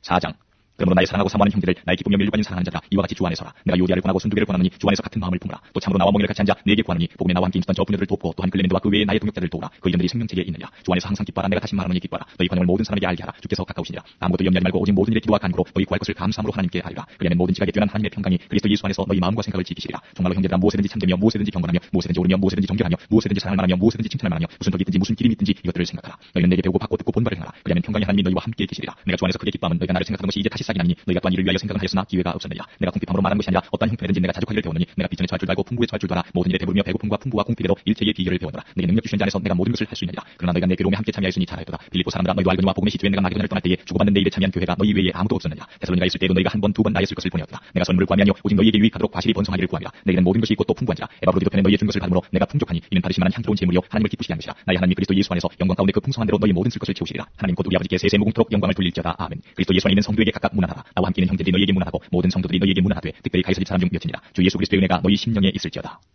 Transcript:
4장. 그러므로 나의 사랑하고 사모하는 형제들, 나의 기쁨이 일반인 사랑하는 자들아, 이와 같이 주 안에서라. 내가 요디아를 권하고 순두개를 권하노니 주 안에서 같은 마음을 품으라. 또 참으로 나와 멍에를 같이 앉아 내게 권하노니 복음에 나와 함께 있었던 저 부녀들을 돕고 또한 클레멘드와 그 외에 나의 동역자들을 도우라. 그 이름들이 생명책에 있느냐. 주 안에서 항상 기뻐하라. 내가 다시 말하노니 기뻐하라. 너희 관용을 모든 사람에게 알게 하라. 주께서 가까우시니라. 아무것도 염려하지 말고 오직 모든 일에 기도와 간구로 너희 구할 것을 감사함으로 하나님께 아뢰라. 그리하면 모든 지각에 뛰어난 하나님의 평강이 그리스도 예수 안에서 너희 마음과 생각을 지키시리라. 정말로 형제들아, 무엇이든지 참되며 무엇이든지 경건하며 무엇이든지 옳으며 무엇이든지 정결하며 무엇이든지 사랑을 말하며 무엇이든지 칭찬을 말하며 무슨 덕이 있든지 무슨 길이 있든지 이것들을 생각하라. 너희는 내게 배우고 받고 듣고 본받을 행하라. 그리하면 평강의 하나님이 너희와 함께 계시리라. 내가 주 안에서 크게 기뻐함은 너희가 나를 생각하는 것이 이제 다시 싹이 나니 너희가 또한 이를 위하여 생각을 하였으나 기회가 없었느니라. 내가 궁핍함으로 말하는 것이 아니라 어떤 형편이든지 내가 자족하기를 배웠느니 내가 비전에 처할 줄도 알고 풍부에 처할 줄도 알아. 모든 일에 배부르며 배고픔과 풍부와 궁핍에도 일체의 비결을 배웠노라. 내게 능력 주신 자 안에서 내가 모든 것을 할 수 있느니라. 그러나 너희가 내 괴로움에 함께 참여하였으니 잘하였도다. 빌립보 사람들아, 너희도 알거니와 복음의 시주에 내가 마게도냐를 떠날 때에 주고받는 내 일에 참여한 교회가 너희 외에 아무도 없었느냐. 데살로니가 있을 때에도 너희가 한 번 두 번 나였을 것을 보내었다. 내가 선물을 구함이 아니요 오직 너희에게 유익하도록 과실이 번성하기를 구함이라. 내게는 모든 것이 있고 또 풍부한지라. 에바브로디도 편에 너희의 준 것을 받음으로 내가 풍족하니 이는 받으실 만한 향기로운 제물이요 하나님을 기쁘시게 하는 것이라. 나의 하나님이 그리스도 예수 안에서 영광 가운데 그 풍성한 대로 너희 모든 쓸 것을 채우시리라. 하나님 곧 우리 아버지께 세세 무궁토록 영광을 돌릴지어다. 아멘. 그리스도 예수 안에 있는 성도에게 각각 문안하라. 나와 함께 있는 형제들이 너희에게 문안하고 모든 성도들이 너희에게 문안하되 특별히 가이사집 사람 중 몇이니라. 주 예수 그리스도의 은혜가 너희 심령에 있을지어다.